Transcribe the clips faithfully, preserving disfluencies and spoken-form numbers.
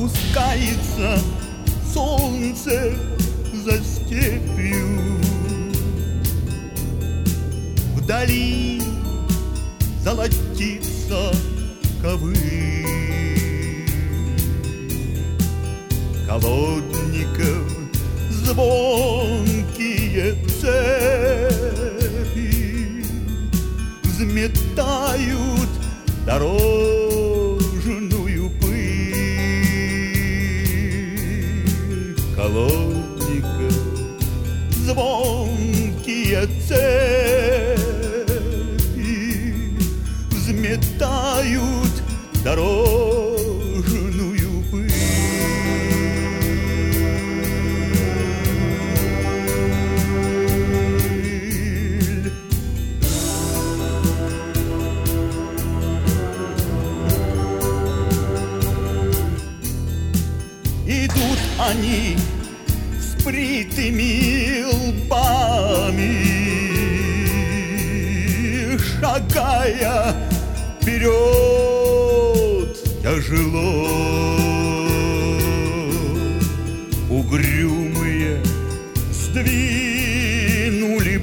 Опускается солнце за степью. Вдали золотится ковыль колодников, звонкие цепи взметают дорожную пыль. Колодников, звонкие цепи взметают дорожную пыль. Идут они с бритыми лбами, шагая вперед тяжело. Угрюмые сдвинули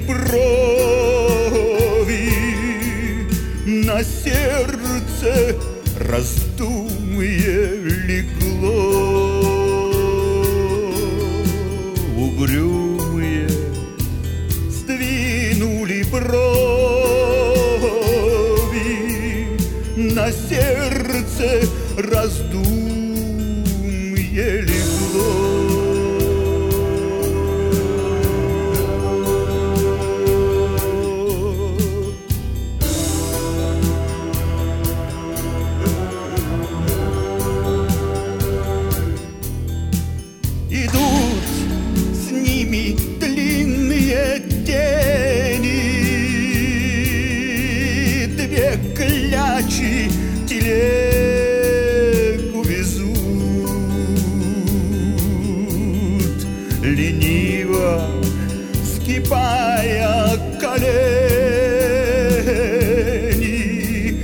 брови, на сердце раздумье легло. Угрюмые сдвинули брови, на сердце раздумье легло. Идут с ними длинные тени, две клячи телегу везут, лениво сгибая колени.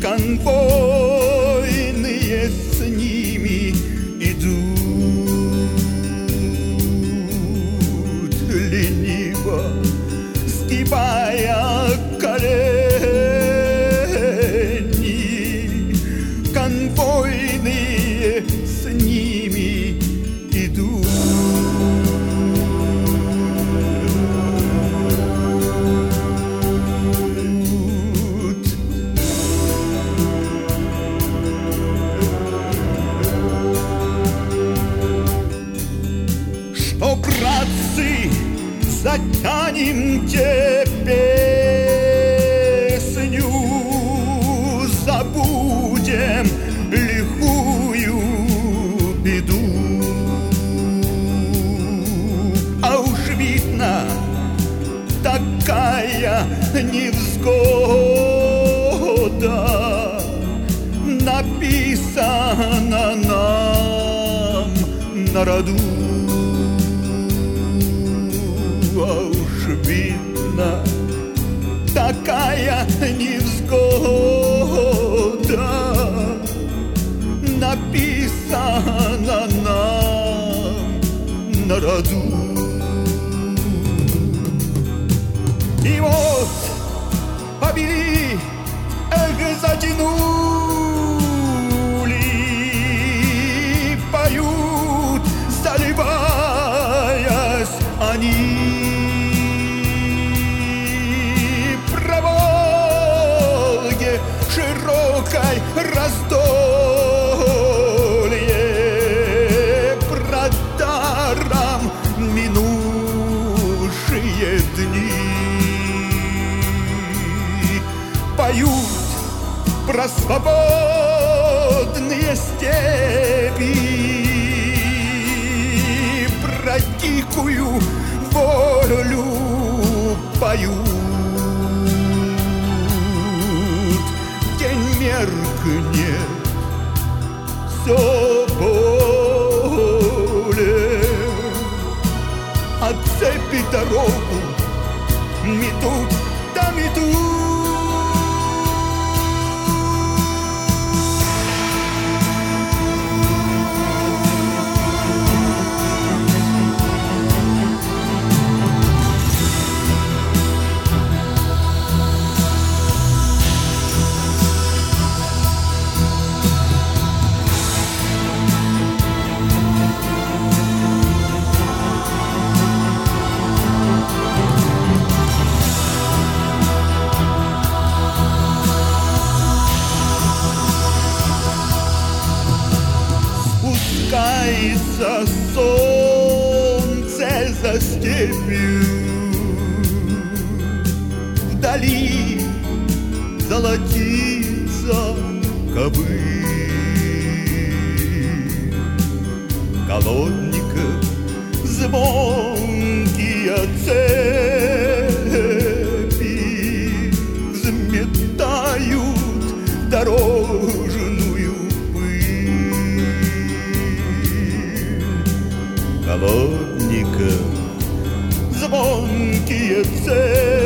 Конвойные с ними идут, лениво сгибая колени. Конвойные с ними идут. Что, братцы, затянемте песню, забудем лихую беду. А уж видно, такая невзгода написана нам на роду. А уж видно, такая невзгода написана нам на роду. И вот побили, эх, затянули, поют, заливаясь они. Широкой раздолье продаром минувшие дни. Поют про свободные степи, про дикую волю поют. Меркнет все поле, от цепи дорогу метут да метут. спускается солнце за степью. Вдали золотится ковыль колодников, звонкие цепи взметают дорожную пыль. Колодников, звонкие цепи